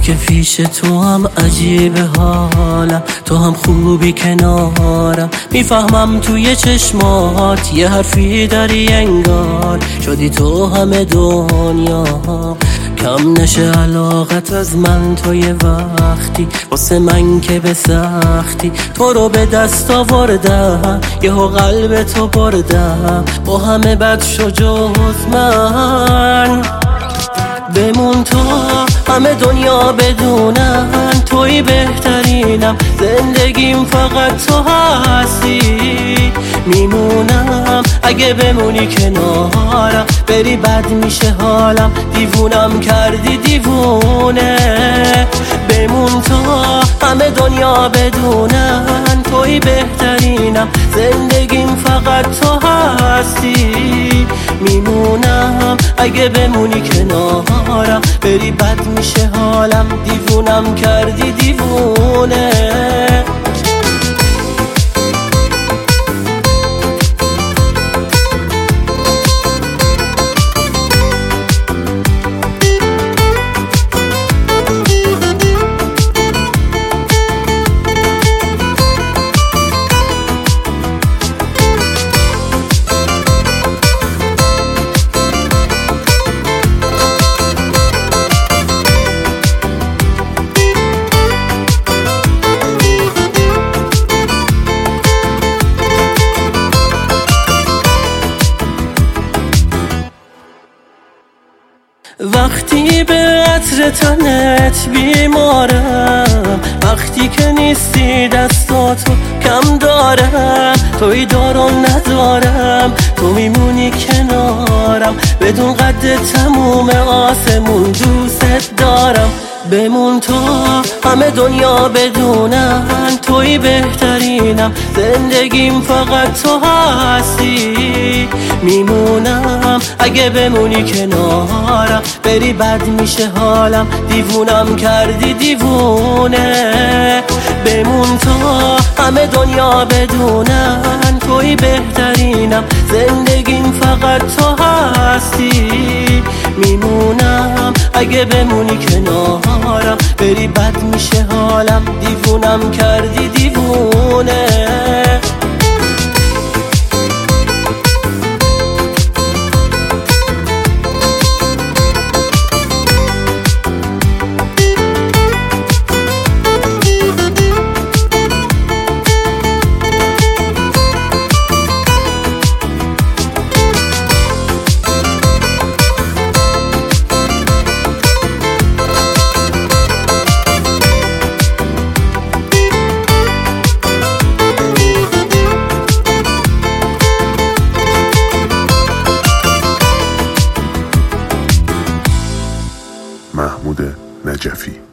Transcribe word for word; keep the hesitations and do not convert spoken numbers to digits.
که پیش تو هم عجیبه حالم، تو هم خوبی کنارم، میفهمم توی چشمات یه حرفی داری انگار شدی تو همه دنیا. کم نشه علاقت از من تو یه وقتی واسه من که به سختی تو رو به دست آوردم، یهو قلب تو بردم با همه بد شو جز من. بمون تو همه دنیا بدونن توی بهترینم، زندگیم فقط تو هستی، میمونم اگه بمونی کنارم، بری بد میشه حالم، دیوونم کردی دیوونه. بمون تو همه دنیا بدونن توی بهترینم، زندگیم فقط تو هستی، میمونم اگه بمونی کنارم، بری بد میشه حالم، دیوونم کردی دیوونه. وقتی به عطر تنت بیمارم، وقتی که نیستی دستاتو کم دارم، توی دارو ندارم، تو میمونی کنارم، بدون قد تموم آسمون دوست دارم. بمون تو همه دنیا بدونن توی بهترینم، زندگیم فقط تو هستی، میمونم اگه بمونی کنارم، بری بد میشه حالم، دیوونم کردی دیوونه. بمون تو همه دنیا بدونن توی بهترینم، زندگیم فقط تو هستی، میمونم اگه بمونی کنارم، بری بد میشه حالم، دیوونم کردی دیوونه. محمود نجفی.